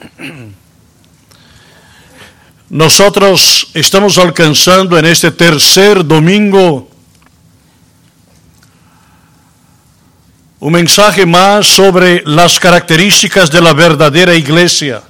Nosotros estamos alcanzando en este tercer domingo un mensaje más sobre las características de la verdadera iglesia.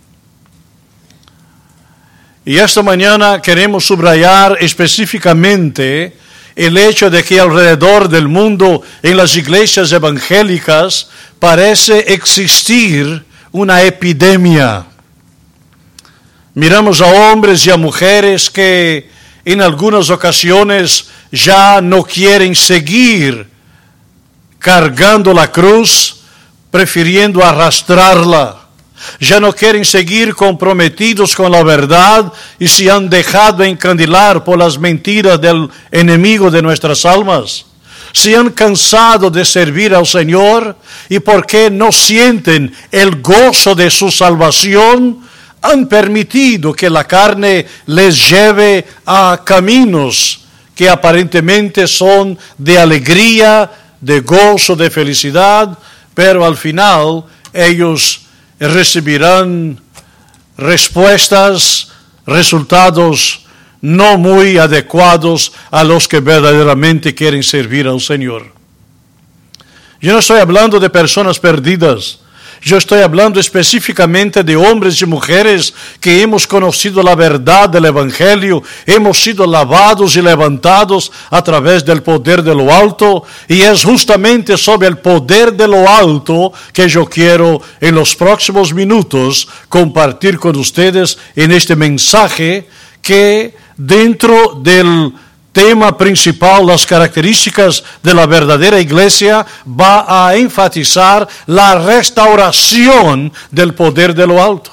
Y esta mañana queremos subrayar específicamente el hecho de que alrededor del mundo, en las iglesias evangélicas, parece existir una epidemia. Miramos a hombres y a mujeres que en algunas ocasiones ya no quieren seguir cargando la cruz, prefiriendo arrastrarla. Ya no quieren seguir comprometidos con la verdad y se han dejado encandilar por las mentiras del enemigo de nuestras almas. Se han cansado de servir al Señor y porque no sienten el gozo de su salvación, han permitido que la carne les lleve a caminos que aparentemente son de alegría, de gozo, de felicidad, pero al final ellos recibirán respuestas, resultados no muy adecuados a los que verdaderamente quieren servir al Señor. Yo no estoy hablando de personas perdidas. Yo estoy hablando específicamente de hombres y mujeres que hemos conocido la verdad del Evangelio, hemos sido lavados y levantados a través del poder de lo alto, y es justamente sobre el poder de lo alto que yo quiero en los próximos minutos compartir con ustedes en este mensaje que dentro del tema principal, las características de la verdadera iglesia, va a enfatizar la restauración del poder de lo alto.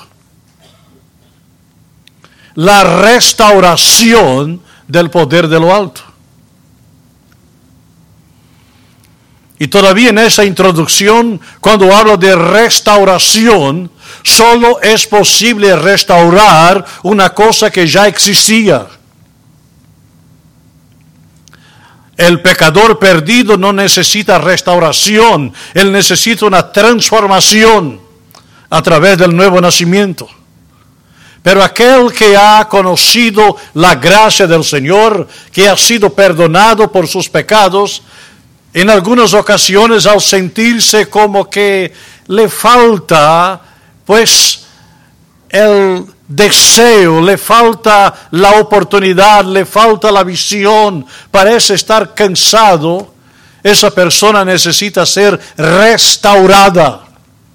La restauración del poder de lo alto. Y todavía en esa introducción, cuando hablo de restauración, solo es posible restaurar una cosa que ya existía. El pecador perdido no necesita restauración, él necesita una transformación a través del nuevo nacimiento. Pero aquel que ha conocido la gracia del Señor, que ha sido perdonado por sus pecados, en algunas ocasiones al sentirse como que le falta, pues, el deseo, le falta la oportunidad, le falta la visión, parece estar cansado, esa persona necesita ser restaurada.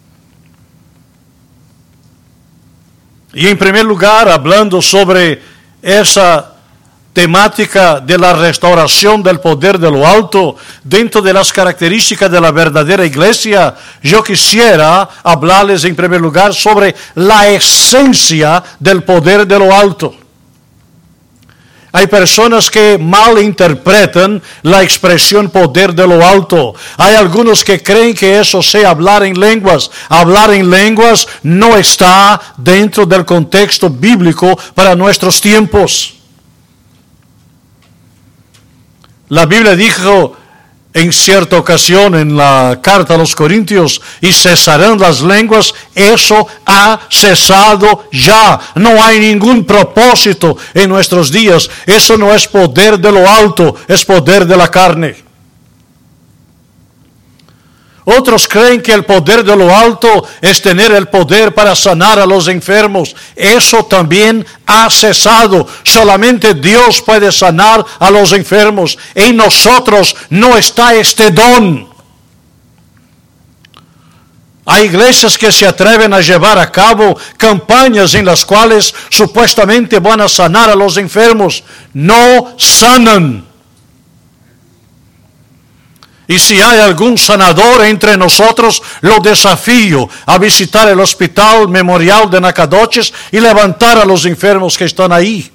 Y en primer lugar, hablando sobre esa temática de la restauración del poder de lo alto, dentro de las características de la verdadera iglesia, yo quisiera hablarles en primer lugar sobre la esencia del poder de lo alto. Hay personas que malinterpretan la expresión poder de lo alto. Hay algunos que creen que eso sea hablar en lenguas. Hablar en lenguas no está dentro del contexto bíblico para nuestros tiempos. La Biblia dijo en cierta ocasión en la carta a los Corintios, y cesarán las lenguas, eso ha cesado ya. No hay ningún propósito en nuestros días. Eso no es poder de lo alto, es poder de la carne. Otros creen que el poder de lo alto es tener el poder para sanar a los enfermos. Eso también ha cesado. Solamente Dios puede sanar a los enfermos. En nosotros no está este don. Hay iglesias que se atreven a llevar a cabo campañas en las cuales supuestamente van a sanar a los enfermos. No sanan. Y si hay algún sanador entre nosotros, lo desafío a visitar el Hospital Memorial de Nacogdoches y levantar a los enfermos que están ahí.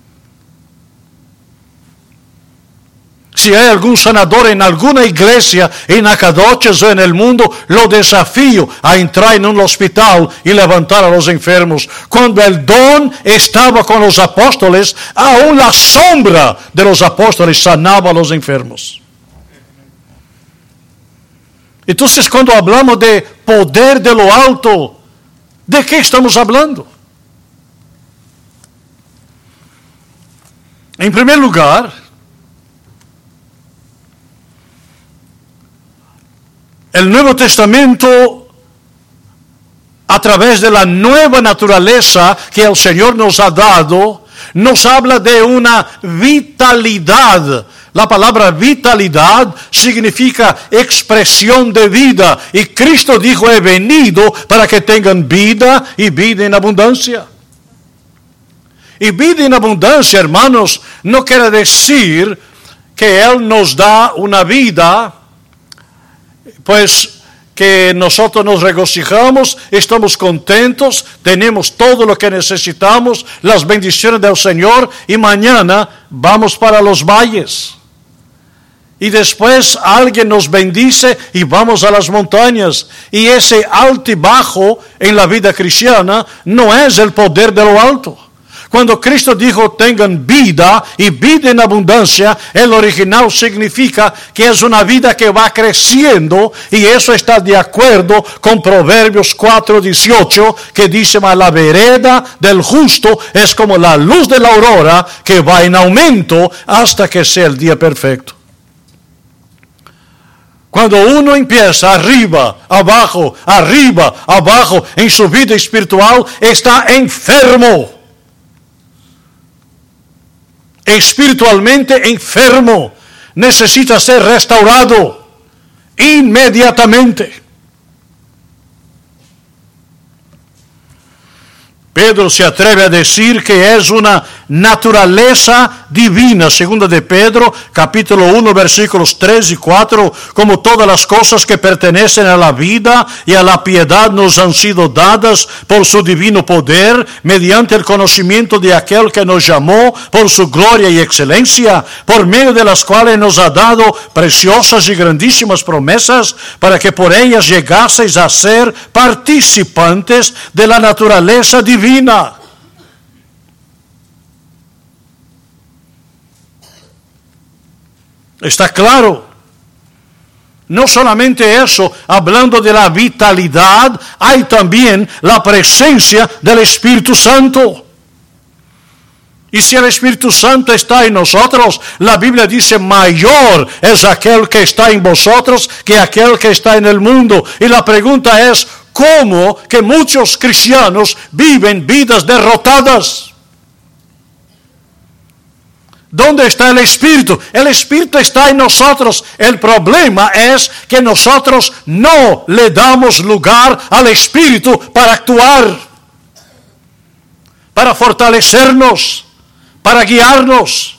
Si hay algún sanador en alguna iglesia en Nacogdoches o en el mundo, lo desafío a entrar en un hospital y levantar a los enfermos. Cuando el don estaba con los apóstoles, aún la sombra de los apóstoles sanaba a los enfermos. Entonces, cuando hablamos de poder de lo alto, ¿De qué estamos hablando? En primer lugar, el Nuevo Testamento, a través de la nueva naturaleza que el Señor nos ha dado, nos habla de una vitalidad. La palabra vitalidad significa expresión de vida. Y Cristo dijo, he venido para que tengan vida y vida en abundancia. Y vida en abundancia, hermanos, no quiere decir que Él nos da una vida, pues que nosotros nos regocijamos, estamos contentos, tenemos todo lo que necesitamos, las bendiciones del Señor, y mañana vamos para los valles. Y después alguien nos bendice y vamos a las montañas. Y ese alto y bajo en la vida cristiana no es el poder de lo alto. Cuando Cristo dijo tengan vida y vida en abundancia, el original significa que es una vida que va creciendo, y eso está de acuerdo con Proverbios 4:18, que dice, mas la vereda del justo es como la luz de la aurora que va en aumento hasta que sea el día perfecto. Cuando uno empieza arriba, abajo, en su vida espiritual, está enfermo. Espiritualmente enfermo. Necesita ser restaurado inmediatamente. Pedro se atreve a decir que es una naturaleza divina, segunda de Pedro, capítulo 1, versículos 3 y 4, como todas las cosas que pertenecen a la vida y a la piedad nos han sido dadas por su divino poder, mediante el conocimiento de aquel que nos llamó por su gloria y excelencia, por medio de las cuales nos ha dado preciosas y grandísimas promesas, para que por ellas llegaseis a ser participantes de la naturaleza divina. Está claro. No solamente eso, hablando de la vitalidad, hay también la presencia del Espíritu Santo. Y si el Espíritu Santo está en nosotros, la Biblia dice, mayor es aquel que está en vosotros que aquel que está en el mundo. Y la pregunta es, ¿cómo que muchos cristianos viven vidas derrotadas? ¿Dónde está el Espíritu? El Espíritu está en nosotros. El problema es que nosotros no le damos lugar al Espíritu para actuar, para fortalecernos, para guiarnos.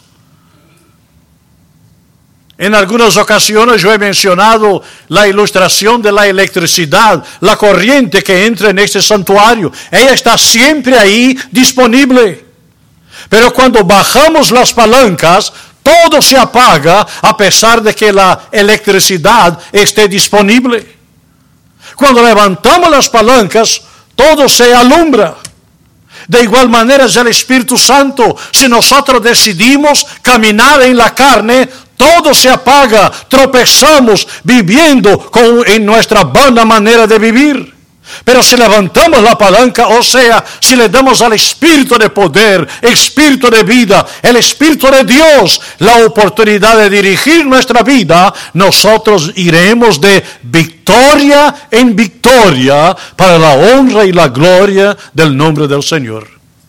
En algunas ocasiones yo he mencionado la ilustración de la electricidad, la corriente que entra en este santuario. Ella está siempre ahí disponible. Pero cuando bajamos las palancas, todo se apaga a pesar de que la electricidad esté disponible. Cuando levantamos las palancas, todo se alumbra. De igual manera es el Espíritu Santo. Si nosotros decidimos caminar en la carne, todo se apaga, tropezamos viviendo en nuestra vana manera de vivir. Pero si levantamos la palanca, o sea, si le damos al Espíritu de poder, Espíritu de vida, el Espíritu de Dios, la oportunidad de dirigir nuestra vida, nosotros iremos de victoria en victoria para la honra y la gloria del nombre del Señor.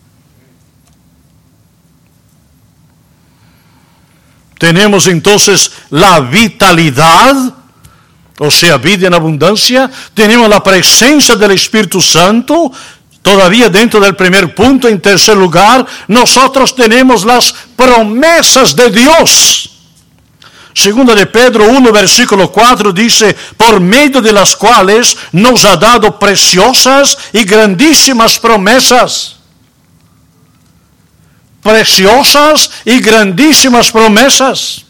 Tenemos entonces la vitalidad, o sea, vida en abundancia. Tenemos la presencia del Espíritu Santo. Todavía dentro del primer punto, en tercer lugar, nosotros tenemos las promesas de Dios. Segunda de Pedro 1, versículo 4 dice, por medio de las cuales nos ha dado preciosas y grandísimas promesas. Preciosas y grandísimas promesas.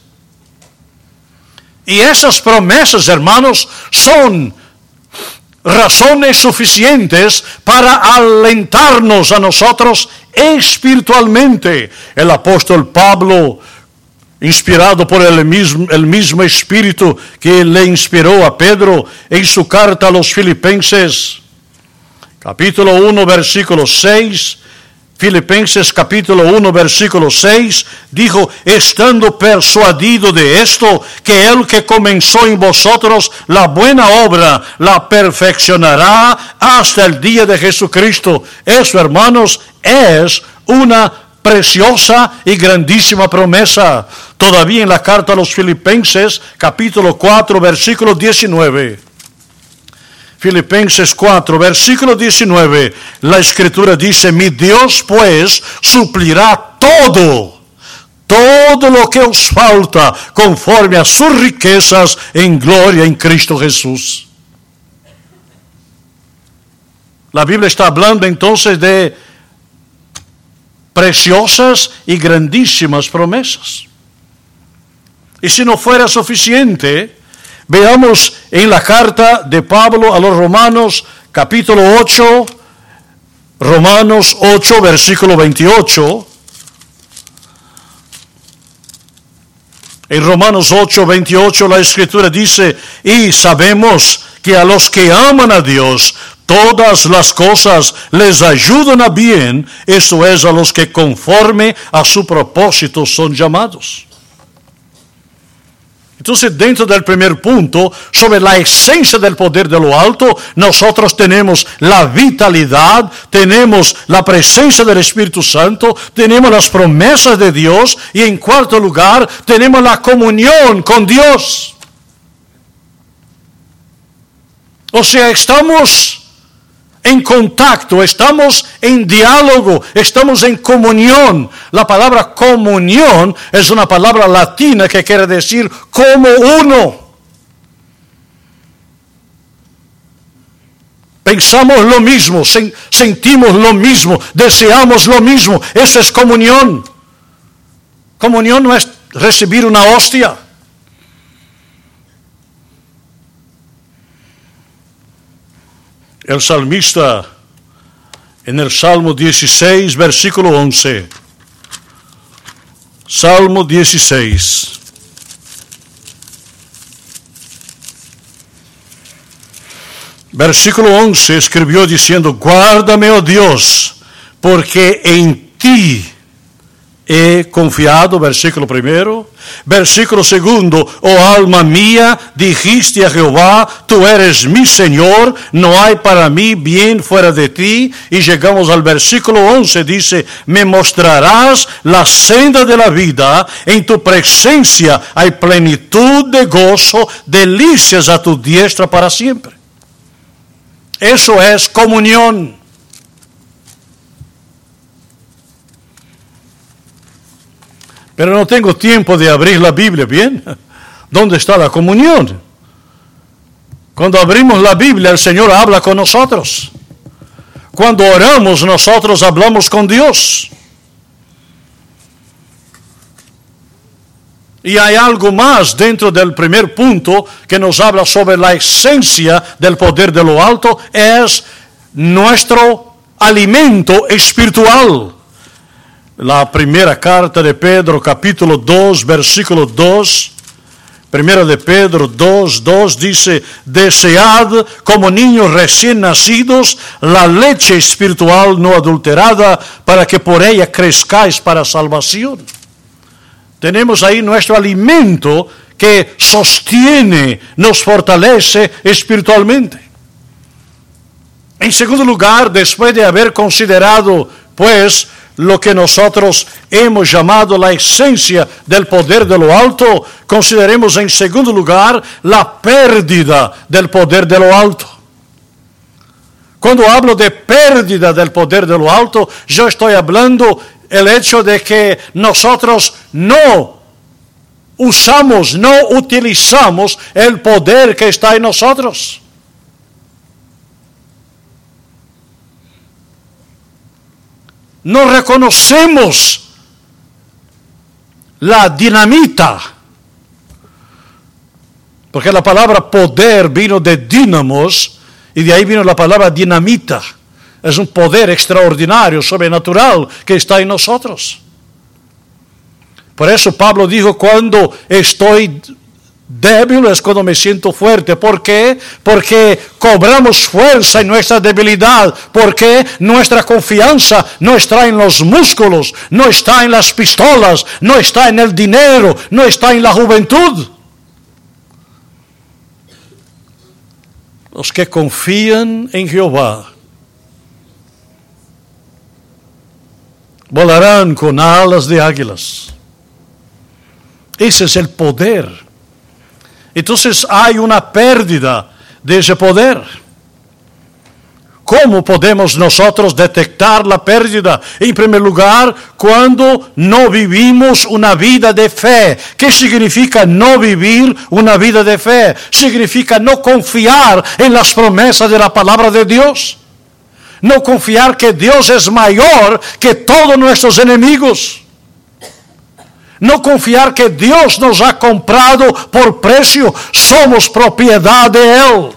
Y esas promesas, hermanos, son razones suficientes para alentarnos a nosotros espiritualmente. El apóstol Pablo, inspirado por el mismo Espíritu que le inspiró a Pedro, en su carta a los Filipenses, capítulo 1, versículo 6, Filipenses capítulo 1, versículo 6, dijo, estando persuadido de esto, que el que comenzó en vosotros la buena obra, la perfeccionará hasta el día de Jesucristo. Eso, hermanos, es una preciosa y grandísima promesa. Todavía en la carta a los Filipenses, capítulo 4, versículo 19. Filipenses 4, versículo 19, la Escritura dice, mi Dios pues suplirá todo lo que os falta conforme a sus riquezas en gloria en Cristo Jesús. La Biblia está hablando entonces de preciosas y grandísimas promesas. Y si no fuera suficiente, veamos en la carta de Pablo a los Romanos, capítulo 8, Romanos 8, versículo 28. En Romanos 8, 28 la Escritura dice, y sabemos que a los que aman a Dios, todas las cosas les ayudan a bien, esto es, a los que conforme a su propósito son llamados. Entonces, dentro del primer punto, sobre la esencia del poder de lo alto, nosotros tenemos la vitalidad, tenemos la presencia del Espíritu Santo, tenemos las promesas de Dios y en cuarto lugar, tenemos la comunión con Dios. O sea, estamos en contacto, estamos en diálogo, estamos en comunión. La palabra comunión es una palabra latina que quiere decir como uno. Pensamos lo mismo, sentimos lo mismo, deseamos lo mismo. Eso es comunión. Comunión no es recibir una hostia. El salmista en el Salmo 16, versículo 11. Salmo 16. Versículo 11 escribió diciendo, guárdame, oh Dios, porque en ti he confiado, versículo primero. Versículo segundo, oh alma mía, dijiste a Jehová, tú eres mi Señor, no hay para mí bien fuera de ti. Y llegamos al versículo 11, dice, me mostrarás la senda de la vida, en tu presencia hay plenitud de gozo, delicias a tu diestra para siempre. Eso es comunión. Pero no tengo tiempo de abrir la Biblia, ¿bien? ¿Dónde está la comunión? Cuando abrimos la Biblia, el Señor habla con nosotros. Cuando oramos, nosotros hablamos con Dios. Y hay algo más dentro del primer punto que nos habla sobre la esencia del poder de lo alto, es nuestro alimento espiritual. La primera carta de Pedro, capítulo 2, versículo 2. Primera de Pedro 2, 2 dice, desead como niños recién nacidos la leche espiritual no adulterada, para que por ella crezcáis para salvación. Tenemos ahí nuestro alimento que sostiene, nos fortalece espiritualmente. En segundo lugar, después de haber considerado, pues, lo que nosotros hemos llamado la esencia del poder de lo alto, consideremos en segundo lugar la pérdida del poder de lo alto. Cuando hablo de pérdida del poder de lo alto, yo estoy hablando el hecho de que nosotros no usamos, no utilizamos el poder que está en nosotros. No reconocemos la dinamita, porque la palabra poder vino de dínamos y de ahí vino la palabra dinamita. Es un poder extraordinario, sobrenatural que está en nosotros. Por eso Pablo dijo, cuando estoy débil es cuando me siento fuerte. ¿Por qué? Porque cobramos fuerza en nuestra debilidad. Porque nuestra confianza no está en los músculos, no está en las pistolas, no está en el dinero, no está en la juventud. Los que confían en Jehová volarán con alas de águilas. Ese es el poder. Entonces hay una pérdida de ese poder. ¿Cómo podemos nosotros detectar la pérdida? En primer lugar, cuando no vivimos una vida de fe. ¿Qué significa no vivir una vida de fe? Significa no confiar en las promesas de la palabra de Dios. No confiar que Dios es mayor que todos nuestros enemigos. No confiar que Dios nos ha comprado por precio. Somos propiedad de Él.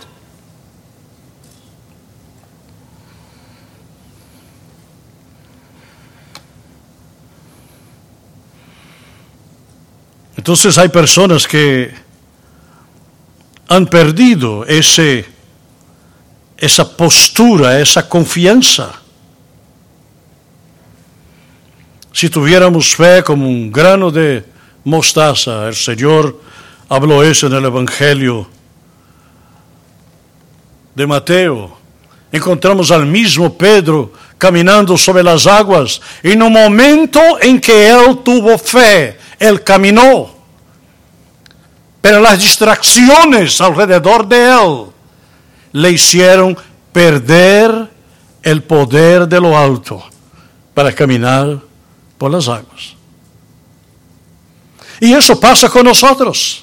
Entonces hay personas que han perdido esa postura, esa confianza. Si tuviéramos fe como un grano de mostaza, el Señor habló eso en el Evangelio de Mateo. Encontramos al mismo Pedro caminando sobre las aguas. En un momento en que él tuvo fe, él caminó. Pero las distracciones alrededor de él le hicieron perder el poder de lo alto para caminar por las aguas. Y eso pasa con nosotros.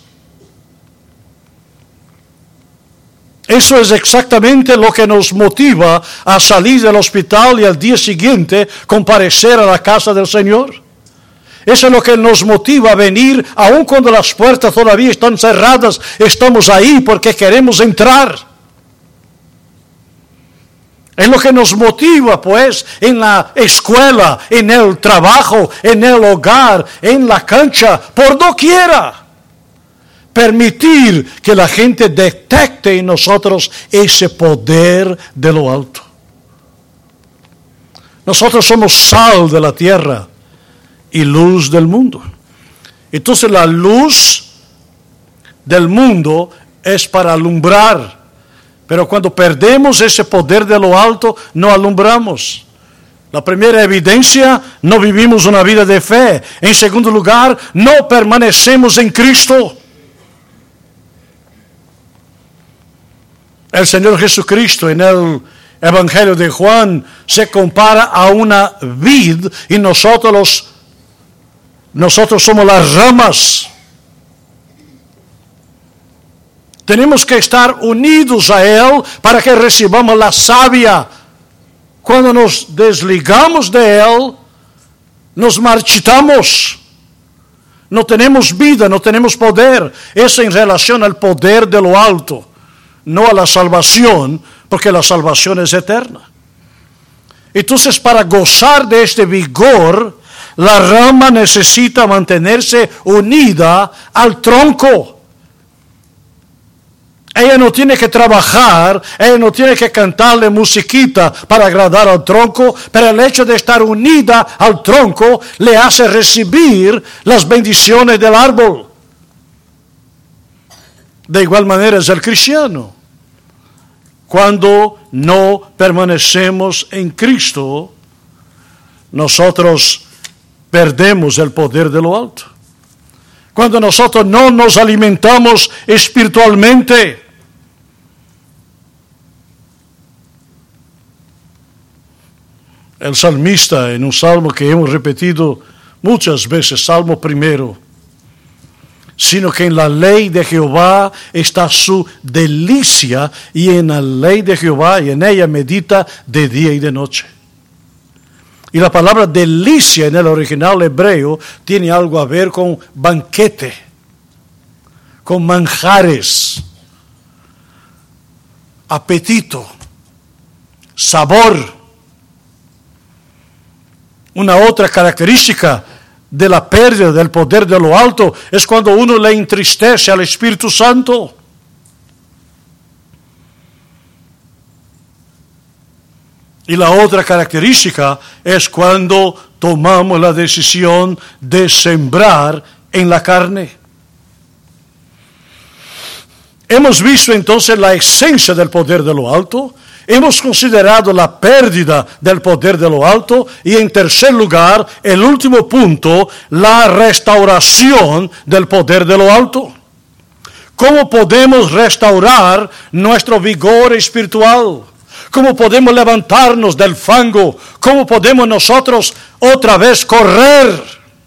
Eso es exactamente lo que nos motiva a salir del hospital y al día siguiente comparecer a la casa del Señor. Eso es lo que nos motiva a venir, aun cuando las puertas todavía están cerradas, estamos ahí porque queremos entrar. Es lo que nos motiva, pues, en la escuela, en el trabajo, en el hogar, en la cancha, por doquiera. Permitir que la gente detecte en nosotros ese poder de lo alto. Nosotros somos sal de la tierra y luz del mundo. Entonces la luz del mundo es para alumbrar. Pero cuando perdemos ese poder de lo alto, no alumbramos. La primera evidencia, no vivimos una vida de fe. En segundo lugar, no permanecemos en Cristo. El Señor Jesucristo en el Evangelio de Juan se compara a una vid y nosotros somos las ramas. Tenemos que estar unidos a Él para que recibamos la savia. Cuando nos desligamos de Él, nos marchitamos. No tenemos vida, no tenemos poder. Eso en relación al poder de lo alto, no a la salvación, porque la salvación es eterna. Entonces, para gozar de este vigor, la rama necesita mantenerse unida al tronco. Ella no tiene que trabajar, ella no tiene que cantarle musiquita para agradar al tronco, pero el hecho de estar unida al tronco le hace recibir las bendiciones del árbol. De igual manera es el cristiano. Cuando no permanecemos en Cristo, nosotros perdemos el poder de lo alto. Cuando nosotros no nos alimentamos espiritualmente, el salmista, en un salmo que hemos repetido muchas veces, Salmo 1, sino que en la ley de Jehová está su delicia, y en la ley de Jehová y en ella medita de día y de noche. Y la palabra delicia en el original hebreo tiene algo a ver con banquete, con manjares, apetito, sabor. Una otra característica de la pérdida del poder de lo alto es cuando uno le entristece al Espíritu Santo. Y la otra característica es cuando tomamos la decisión de sembrar en la carne. Hemos visto entonces la esencia del poder de lo alto, hemos considerado la pérdida del poder de lo alto y en tercer lugar, el último punto, la restauración del poder de lo alto. ¿Cómo podemos restaurar nuestro vigor espiritual? ¿Cómo podemos levantarnos del fango? ¿Cómo podemos nosotros otra vez correr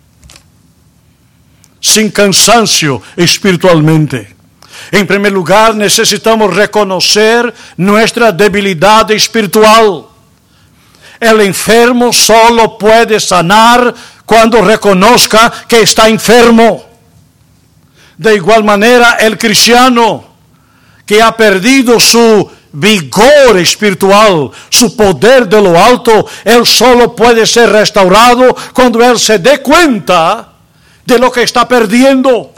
sin cansancio espiritualmente? En primer lugar, necesitamos reconocer nuestra debilidad espiritual. El enfermo solo puede sanar cuando reconozca que está enfermo. De igual manera, el cristiano que ha perdido su vigor espiritual, su poder de lo alto, él solo puede ser restaurado cuando él se dé cuenta de lo que está perdiendo.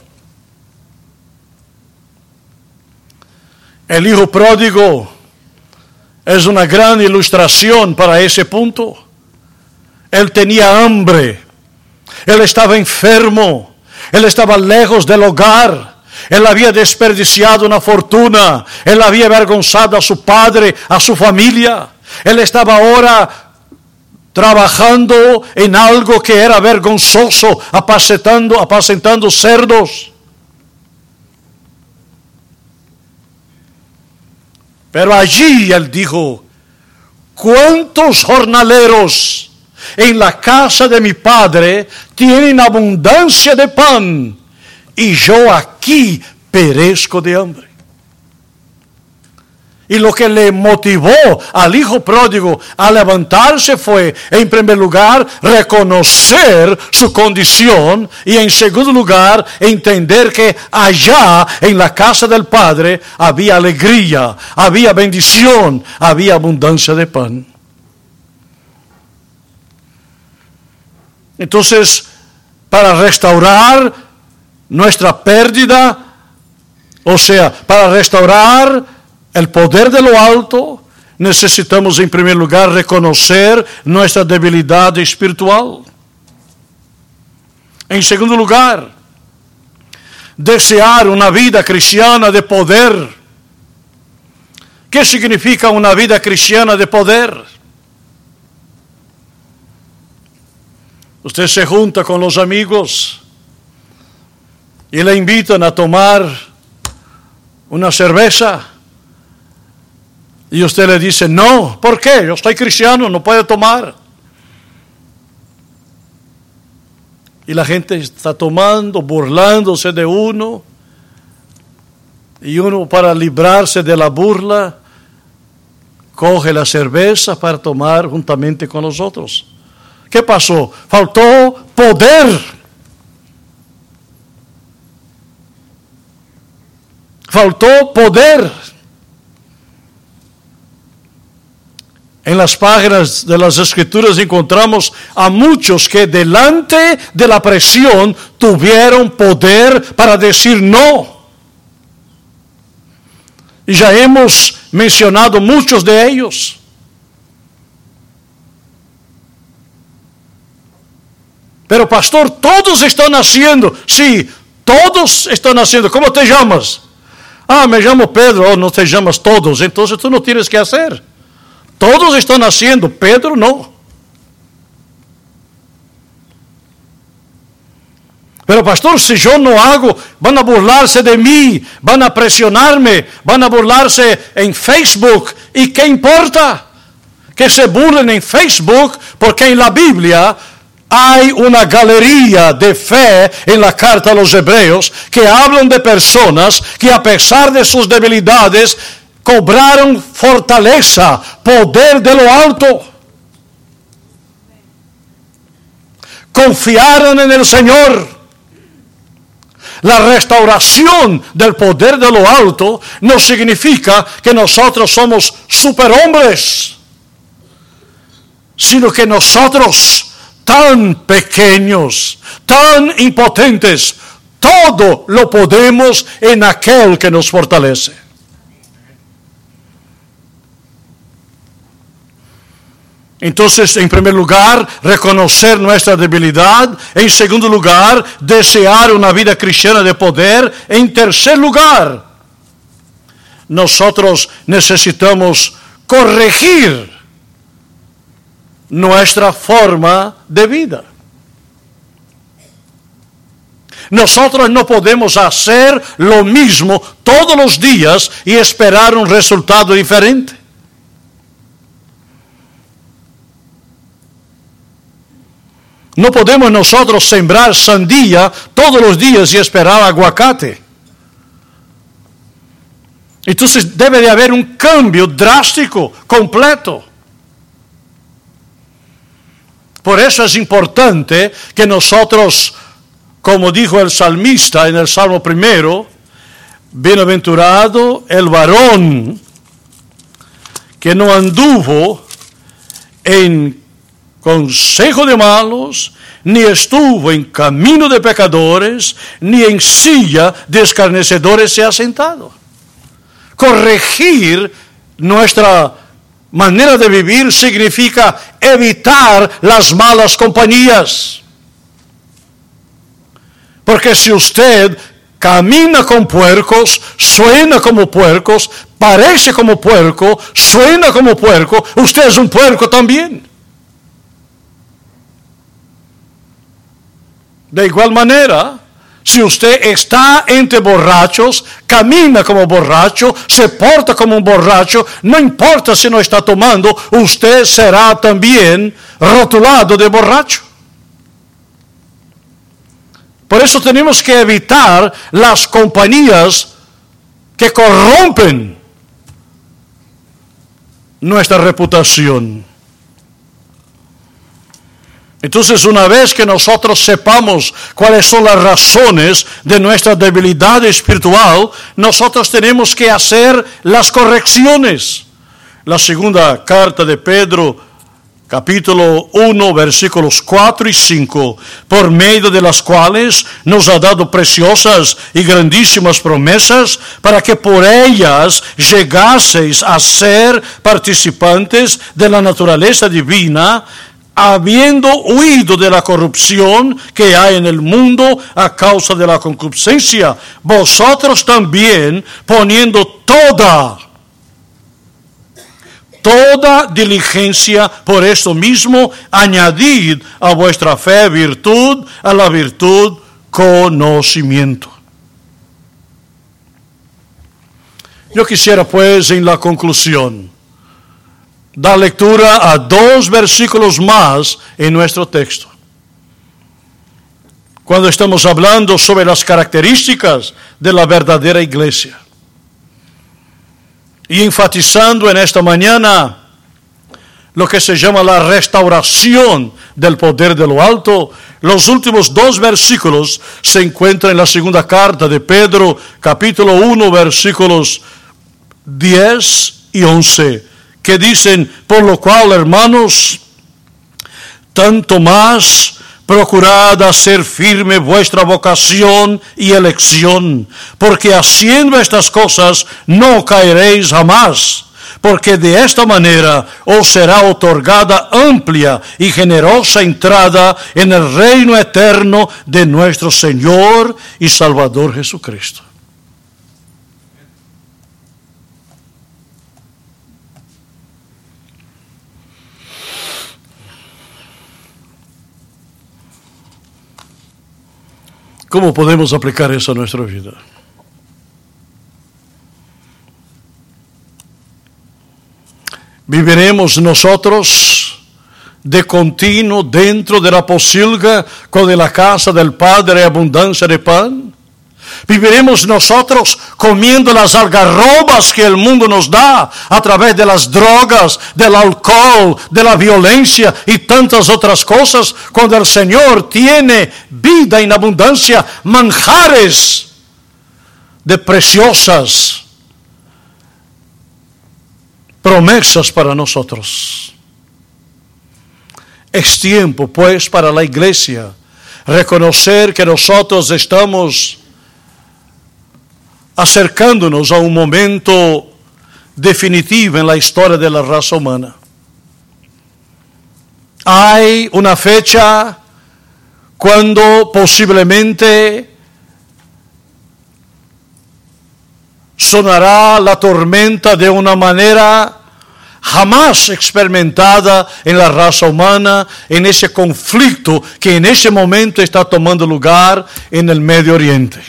El hijo pródigo es una gran ilustración para ese punto. Él tenía hambre, él estaba enfermo, él estaba lejos del hogar, él había desperdiciado una fortuna, él había avergonzado a su padre, a su familia. Él estaba ahora trabajando en algo que era vergonzoso, apacentando cerdos. Pero allí él dijo: ¿cuántos jornaleros en la casa de mi padre tienen abundancia de pan y yo aquí perezco de hambre? Y lo que le motivó al hijo pródigo a levantarse fue, en primer lugar, reconocer su condición y en segundo lugar, entender que allá en la casa del Padre había alegría, había bendición, había abundancia de pan. Entonces, para restaurar nuestra pérdida, o sea, para restaurar el poder de lo alto, necesitamos en primer lugar reconocer nuestra debilidad espiritual. En segundo lugar, desear una vida cristiana de poder. ¿Qué significa una vida cristiana de poder? Usted se junta con los amigos y le invitan a tomar una cerveza. Y usted le dice: no, ¿por qué? Yo soy cristiano, no puedo tomar. Y la gente está tomando, burlándose de uno. Y uno, para librarse de la burla, coge la cerveza para tomar juntamente con los otros. ¿Qué pasó? Faltó poder. Faltó poder. En las páginas de las Escrituras encontramos a muchos que delante de la presión tuvieron poder para decir no. Y ya hemos mencionado muchos de ellos. Pero pastor, todos están haciendo. Sí, todos están haciendo. ¿Cómo te llamas? Ah, me llamo Pedro. Oh, no te llamas todos. Entonces tú no tienes que hacer. Todos están haciendo, Pedro no. Pero pastor, si yo no hago, van a burlarse de mí, van a presionarme, van a burlarse en Facebook. ¿Y qué importa? Que se burlen en Facebook, porque en la Biblia hay una galería de fe en la carta a los Hebreos que hablan de personas que a pesar de sus debilidades cobraron fortaleza, poder de lo alto. Confiaron en el Señor. La restauración del poder de lo alto no significa que nosotros somos superhombres, sino que nosotros tan pequeños, tan impotentes. Todo lo podemos en aquel que nos fortalece. Entonces, en primer lugar, reconocer nuestra debilidad. En segundo lugar, desear una vida cristiana de poder. En tercer lugar, nosotros necesitamos corregir nuestra forma de vida. Nosotros no podemos hacer lo mismo todos los días y esperar un resultado diferente. No podemos nosotros sembrar sandía todos los días y esperar aguacate. Entonces debe de haber un cambio drástico, completo. Por eso es importante que nosotros, como dijo el salmista en el Salmo 1, bienaventurado el varón que no anduvo en consejo de malos, ni estuvo en camino de pecadores, ni en silla de escarnecedores se ha sentado. Corregir nuestra manera de vivir significa evitar las malas compañías. Porque si usted camina con puercos, suena como puercos, parece como puerco, suena como puerco, usted es un puerco también. De igual manera, si usted está entre borrachos, camina como borracho, se porta como un borracho, no importa si no está tomando, usted será también rotulado de borracho. Por eso tenemos que evitar las compañías que corrompen nuestra reputación. Entonces, una vez que nosotros sepamos cuáles son las razones de nuestra debilidad espiritual, nosotros tenemos que hacer las correcciones. La segunda carta de Pedro, capítulo 1, versículos 4 y 5, por medio de las cuales nos ha dado preciosas y grandísimas promesas, para que por ellas llegaseis a ser participantes de la naturaleza divina, habiendo huido de la corrupción que hay en el mundo a causa de la concupiscencia, vosotros también poniendo toda diligencia por esto mismo, añadid a vuestra fe virtud, a la virtud conocimiento. Yo quisiera pues en la conclusión dar lectura a 2 versículos más en nuestro texto. Cuando estamos hablando sobre las características de la verdadera iglesia. Y enfatizando en esta mañana lo que se llama la restauración del poder de lo alto, los últimos 2 versículos se encuentran en la segunda carta de Pedro, capítulo 1, versículos 10 y 11. Que dicen, por lo cual, hermanos, tanto más procurad hacer firme vuestra vocación y elección, porque haciendo estas cosas no caeréis jamás, porque de esta manera os será otorgada amplia y generosa entrada en el reino eterno de nuestro Señor y Salvador Jesucristo. ¿Cómo podemos aplicar eso a nuestra vida? ¿Viviremos nosotros de continuo dentro de la pocilga con de la casa del Padre abundancia de pan? ¿Viviremos nosotros comiendo las algarrobas que el mundo nos da a través de las drogas, del alcohol, de la violencia y tantas otras cosas, cuando el Señor tiene vida en abundancia, manjares de preciosas promesas para nosotros? Es tiempo, pues, para la iglesia reconocer que nosotros estamos acercándonos a un momento definitivo en la historia de la raza humana. Hay una fecha cuando posiblemente sonará la tormenta de una manera jamás experimentada en la raza humana, en ese conflicto que en ese momento está tomando lugar en el Medio Oriente.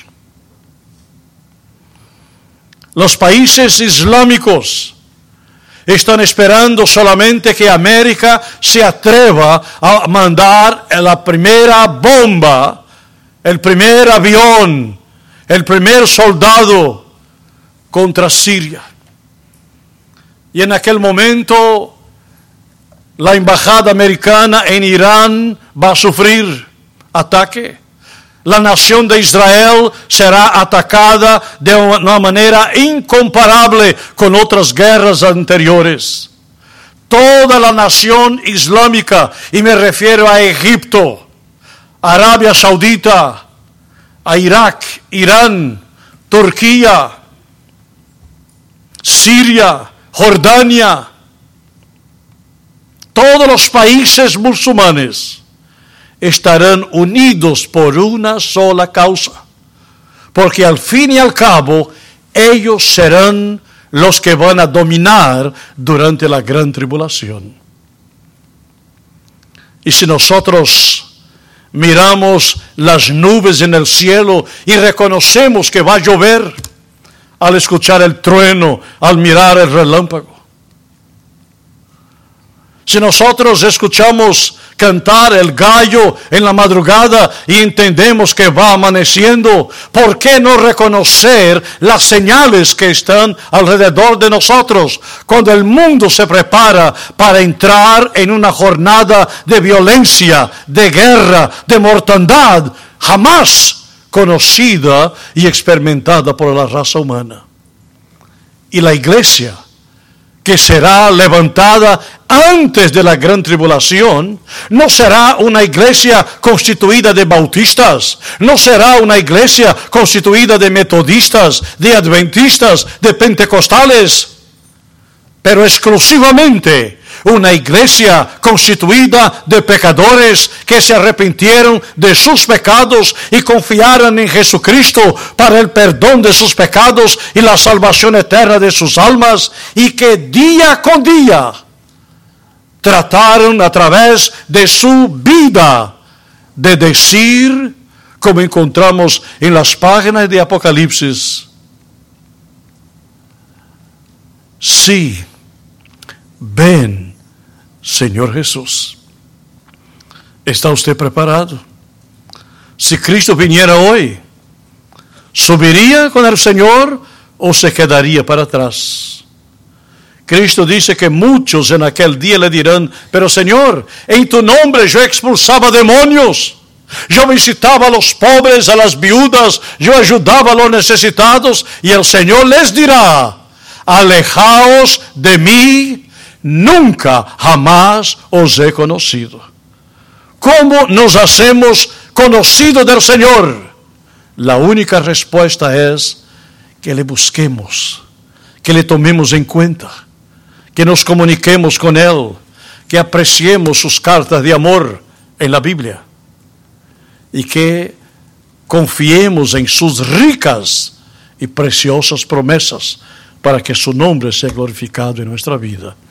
Los países islámicos están esperando solamente que América se atreva a mandar la primera bomba, el primer avión, el primer soldado contra Siria. Y en aquel momento la embajada americana en Irán va a sufrir ataque. La nación de Israel será atacada de una manera incomparable con otras guerras anteriores. Toda la nación islámica, y me refiero a Egipto, Arabia Saudita, a Irak, Irán, Turquía, Siria, Jordania, todos los países musulmanes estarán unidos por una sola causa, porque al fin y al cabo ellos serán los que van a dominar durante la gran tribulación. Y si nosotros miramos las nubes en el cielo y reconocemos que va a llover, al escuchar el trueno, al mirar el relámpago. Si nosotros escuchamos cantar el gallo en la madrugada y entendemos que va amaneciendo, ¿por qué no reconocer las señales que están alrededor de nosotros cuando el mundo se prepara para entrar en una jornada de violencia, de guerra, de mortandad, jamás conocida y experimentada por la raza humana? Y la iglesia, que será levantada antes de la gran tribulación, no será una iglesia constituida de bautistas, no será una iglesia constituida de metodistas, de adventistas, de pentecostales, pero exclusivamente una iglesia constituida de pecadores que se arrepintieron de sus pecados y confiaron en Jesucristo para el perdón de sus pecados y la salvación eterna de sus almas, y que día con día trataron a través de su vida de decir, como encontramos en las páginas de Apocalipsis: sí, ven, Señor Jesús. ¿Está usted preparado? Si Cristo viniera hoy, ¿subiría con el Señor o se quedaría para atrás? Cristo dice que muchos en aquel día le dirán: pero Señor, en tu nombre yo expulsaba demonios, yo visitaba a los pobres, a las viudas, yo ayudaba a los necesitados. Y el Señor les dirá: alejaos de mí, nunca jamás os he conocido. ¿Cómo nos hacemos conocidos del Señor? La única respuesta es que le busquemos, que le tomemos en cuenta, que nos comuniquemos con Él, que apreciemos sus cartas de amor en la Biblia y que confiemos en sus ricas y preciosas promesas para que su nombre sea glorificado en nuestra vida.